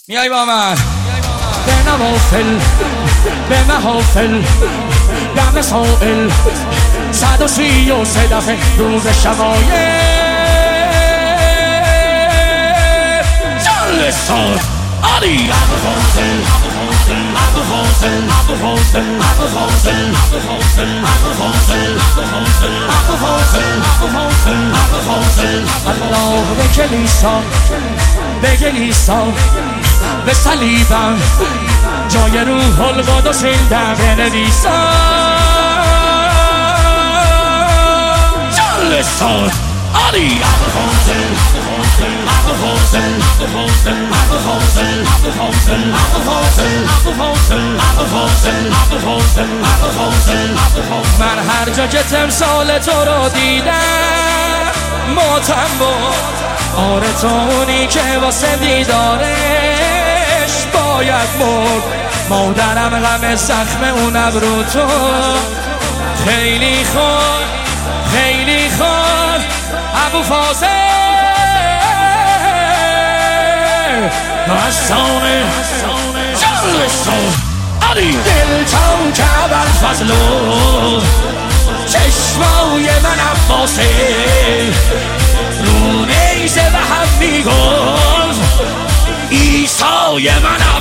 میای با من به نوافل به محافل دم سائل 133 دفعه روز شمایل جلسان علی الله به کلیسا به کلیسا به صلیبم جای روح القدس در بنویسم جلسان علی من هر جا که تمثال تو رو دیدم ماتم بود آره تو اونی که واسه دیدارش باید مرد مادرم غم زخم اون ابرو تو خیلی خوب خیلی خوب ابو فاضل مستانه جلسان علی دل تو که ابوالفضل چشمای من عباسه رو نیزه به هم میگفت عیسای من